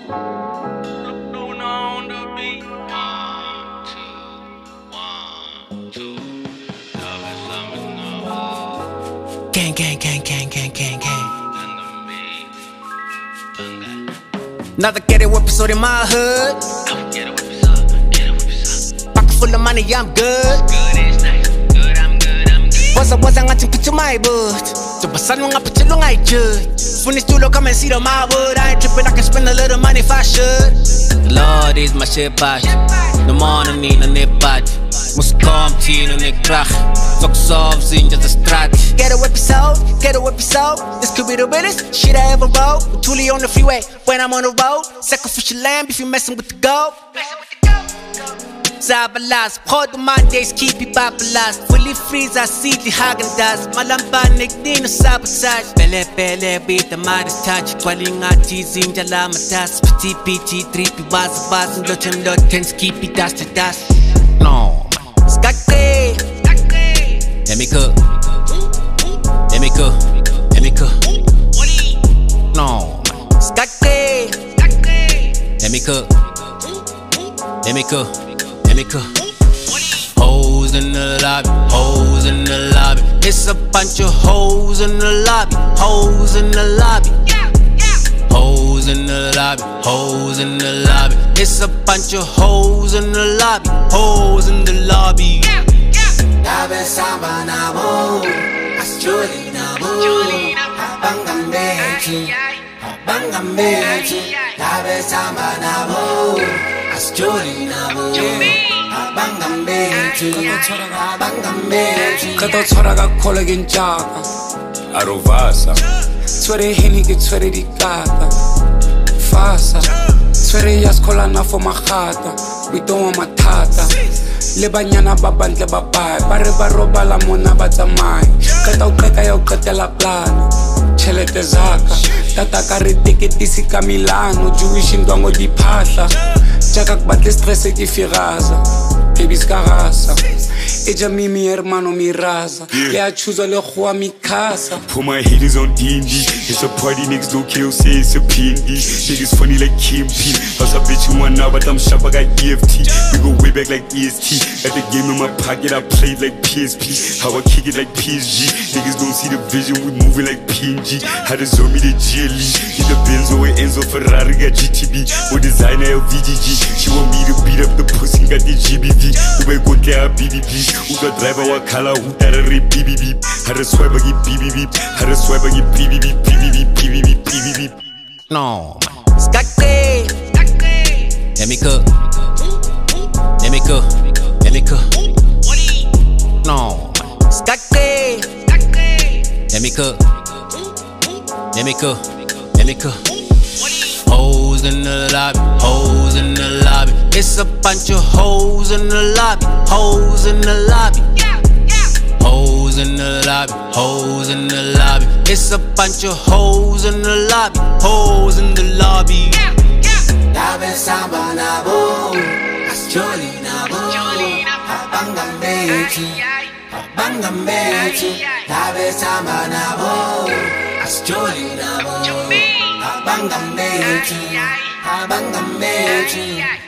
On the beat. 1, 2, 1, 2. Love is Gang, gang, gang, gang, gang, gang, gang. Another ghetto episode in my hood. Pocket full of money, yeah, I'm good. Was ang ating picture my boot. So basan mga picture long I jud. Finish to come and see the my wood. I ain't tripping, I can spend a little money if I should. The Lord is my shepherd. No money need no nipad. Must come teen on the crack. Socks off, in just a strat. Ghetto episode. This could be the realest shit I ever wrote. Truly on the freeway when I'm on the road. Sacrificial lamb if you messing with the gold. Zabalas, hold my days, keep it babalas. Fully freeze, I see the Hagendas. Malamba nigdino sabotage. Pele, beat the mighty touch. Calling out teasing, jalamatas. PT, 3P, baz, and lot 10s, keep it dust to dust. No, skate. Let me cook. No, skate. Let me cook. Hoes in the lobby. It's a bunch of hoes in the lobby. Hoes in the lobby. It's a bunch of hoes in the lobby. Hoes in the lobby. Dabe samba na bo, asjoli na bo. Habanga mechi. Dabe samba na bo, asjoli na bo. Habanga mechi. Kato charaga kolagin jaga. Arovasa. Twere hini ke twere di kata. Fasa. Twere yaskola na for magata. We don't want matata. Le banyana ba bantle ba bai. Ba re ba roba la mona ba tsamai. Kata o qeta ya o qetela plana. Chelete zaka. Tata ka re tiketisi ka Milano. Jewish ndwango di phahla. Jaka ku batle stress ke firaza. Baby skarasa. Eja mimi hermano miraza. Le a chuza le khwa mikasa. Put my haters on D&D. It's a party, niggas don't kill, say it's a P&D. Niggas funny like KMP. How's a bitch you want now, but I'm sharp, I got EFT. We go way back like EST. Got the game in my pocket, I played like PSP. How I kick it like PSG. Niggas don't see the vision, we moving like PNG. How to zone me the GLE. In the Benzo with Enzo Ferrari, got GTB. With designer LVGG. She want me to beat up the pussy, got the GBV. Ube go get a BBB. Uga driver wa kala, utarare BBB. How to swipe, I get BBB. How to swipe, I get BBB. No, skate. Let me cook. No, skate. Let me cook. Hoes in the lobby. It's a bunch of hoes in the lobby. Hoes in the lobby. It's a bunch of hoes in the lobby. Hoes in the lobby. Dabe samba na bo, asjoli na bo. Habanga mechi. Dabe samba na bo, asjoli na bo. Habanga mechi.